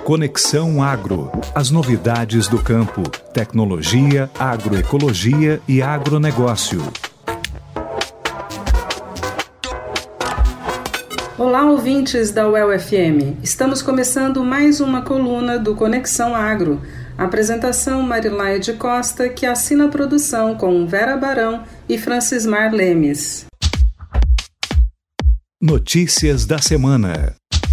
Conexão Agro. As novidades do campo, tecnologia, agroecologia e agronegócio. Olá, ouvintes da UEL-FM. Estamos começando mais uma coluna do Conexão Agro. Apresentação Marilaia de Costa, que assina a produção com Vera Barão e Francismar Lemes. Notícias da semana.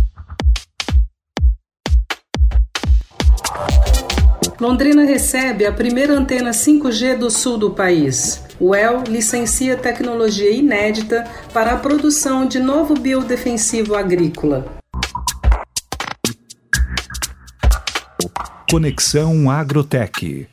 Londrina recebe a primeira antena 5G do sul do país. O UEL licencia tecnologia inédita para a produção de novo biodefensivo agrícola. Conexão Agrotech.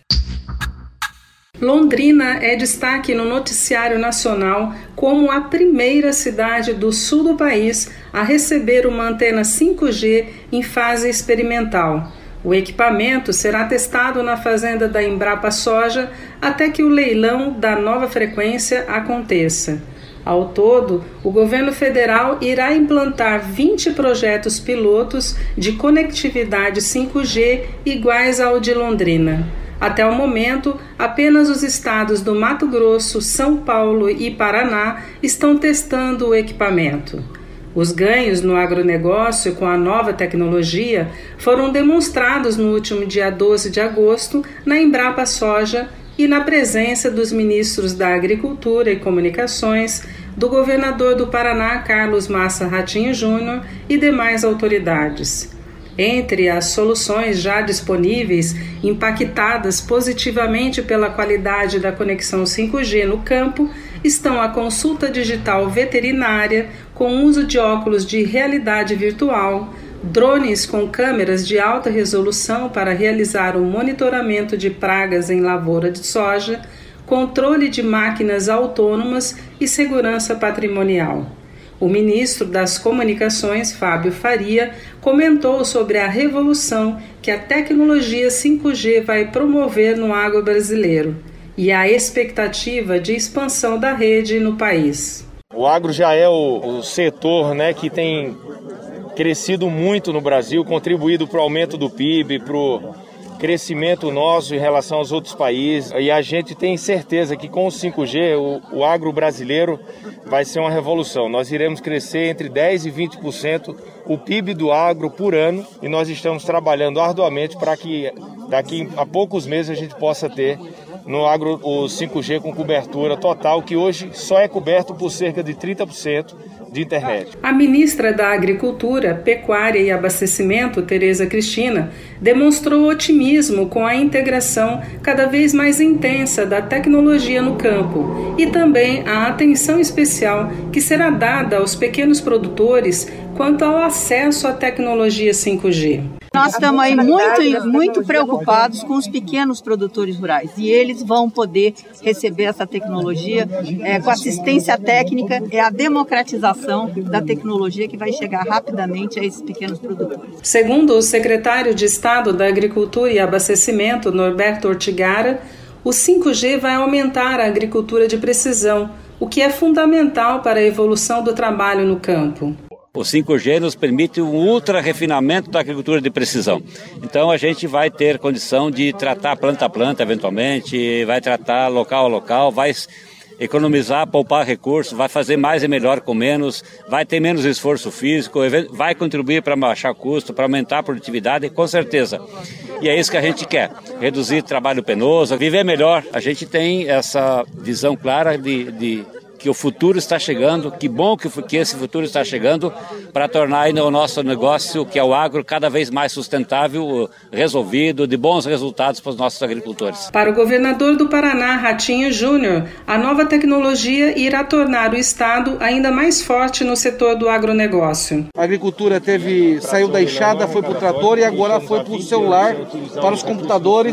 Londrina é destaque no noticiário nacional como a primeira cidade do sul do país a receber uma antena 5G em fase experimental. O equipamento será testado na fazenda da Embrapa Soja até que o leilão da nova frequência aconteça. Ao todo, o governo federal irá implantar 20 projetos pilotos de conectividade 5G iguais ao de Londrina. Até o momento, apenas os estados do Mato Grosso, São Paulo e Paraná estão testando o equipamento. Os ganhos no agronegócio com a nova tecnologia foram demonstrados no último dia 12 de agosto na Embrapa Soja e na presença dos ministros da Agricultura e Comunicações, do governador do Paraná, Carlos Massa Ratinho Júnior, e demais autoridades. Entre as soluções já disponíveis, impactadas positivamente pela qualidade da conexão 5G no campo, estão a consulta digital veterinária com uso de óculos de realidade virtual, drones com câmeras de alta resolução para realizar o monitoramento de pragas em lavoura de soja, controle de máquinas autônomas e segurança patrimonial. O ministro das Comunicações, Fábio Faria, comentou sobre a revolução que a tecnologia 5G vai promover no agro brasileiro e a expectativa de expansão da rede no país. O agro já é o setor, que tem crescido muito no Brasil, contribuído para o aumento do PIB, para o crescimento nosso em relação aos outros países. E a gente tem certeza que com o 5G o agro brasileiro vai ser uma revolução. Nós iremos crescer entre 10% e 20% o PIB do agro por ano e nós estamos trabalhando arduamente para que daqui a poucos meses a gente possa ter no agro o 5G com cobertura total, que hoje só é coberto por cerca de 30% de internet. A ministra da Agricultura, Pecuária e Abastecimento, Tereza Cristina, demonstrou otimismo com a integração cada vez mais intensa da tecnologia no campo e também a atenção especial que será dada aos pequenos produtores quanto ao acesso à tecnologia 5G. Nós estamos aí muito preocupados com os pequenos produtores rurais e eles vão poder receber essa tecnologia com assistência técnica, a democratização da tecnologia que vai chegar rapidamente a esses pequenos produtores. Segundo o secretário de Estado da Agricultura e Abastecimento, Norberto Ortigara, o 5G vai aumentar a agricultura de precisão, o que é fundamental para a evolução do trabalho no campo. O 5G nos permite um ultra refinamento da agricultura de precisão. Então a gente vai ter condição de tratar planta a planta eventualmente, vai tratar local a local, vai economizar, poupar recursos, vai fazer mais e melhor com menos, vai ter menos esforço físico, vai contribuir para baixar custo, para aumentar a produtividade, com certeza. E é isso que a gente quer, reduzir trabalho penoso, viver melhor. A gente tem essa visão clara de que o futuro está chegando, que bom que esse futuro está chegando para tornar ainda o nosso negócio, que é o agro, cada vez mais sustentável, resolvido, de bons resultados para os nossos agricultores. Para o governador do Paraná, Ratinho Júnior, a nova tecnologia irá tornar o estado ainda mais forte no setor do agronegócio. A agricultura saiu da enxada, foi para o trator e agora foi para o celular, para os computadores.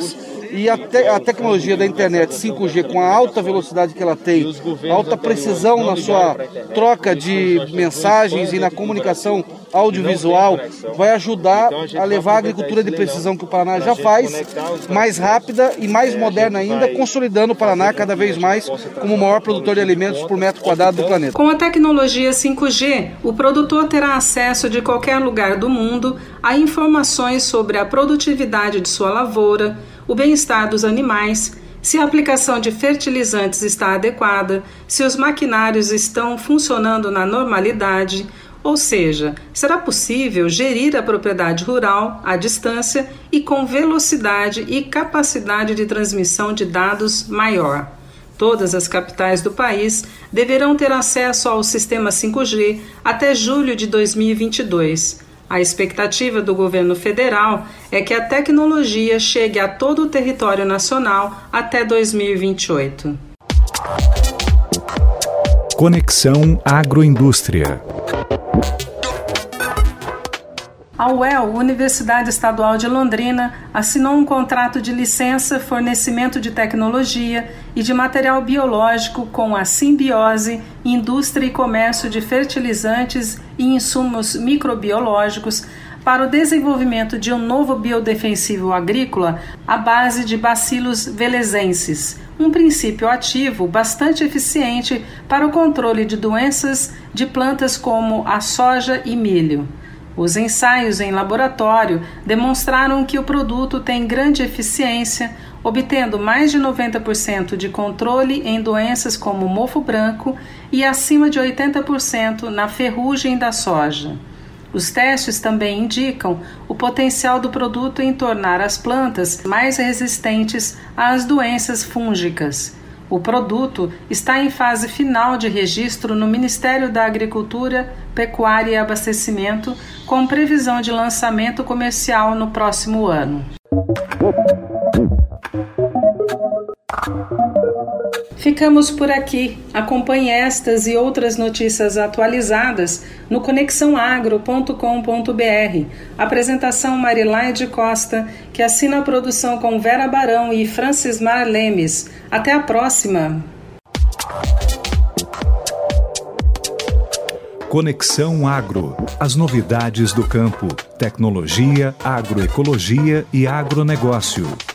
E a tecnologia da internet 5G, com a alta velocidade que ela tem, alta precisão na sua troca de mensagens e na comunicação audiovisual, vai ajudar a levar a agricultura de precisão que o Paraná já faz, mais rápida e mais moderna ainda, consolidando o Paraná cada vez mais como o maior produtor de alimentos por metro quadrado do planeta. Com a tecnologia 5G, o produtor terá acesso de qualquer lugar do mundo a informações sobre a produtividade de sua lavoura, o bem-estar dos animais, se a aplicação de fertilizantes está adequada, se os maquinários estão funcionando na normalidade, ou seja, será possível gerir a propriedade rural à distância e com velocidade e capacidade de transmissão de dados maior. Todas as capitais do país deverão ter acesso ao sistema 5G até julho de 2022. A expectativa do governo federal é que a tecnologia chegue a todo o território nacional até 2028. Conexão Agroindústria. A UEL, Universidade Estadual de Londrina, assinou um contrato de licença, fornecimento de tecnologia e de material biológico com a Simbiose, Indústria e Comércio de Fertilizantes e Insumos Microbiológicos para o desenvolvimento de um novo biodefensivo agrícola à base de Bacillus velezensis, um princípio ativo bastante eficiente para o controle de doenças de plantas como a soja e milho. Os ensaios em laboratório demonstraram que o produto tem grande eficiência, obtendo mais de 90% de controle em doenças como mofo branco e acima de 80% na ferrugem da soja. Os testes também indicam o potencial do produto em tornar as plantas mais resistentes às doenças fúngicas. O produto está em fase final de registro no Ministério da Agricultura, Pecuária e Abastecimento, com previsão de lançamento comercial no próximo ano. Ficamos por aqui. Acompanhe estas e outras notícias atualizadas no conexãoagro.com.br. Apresentação Marilaide Costa, que assina a produção com Vera Barão e Francismar Lemes. Até a próxima! Conexão Agro. As novidades do campo, tecnologia, agroecologia e agronegócio.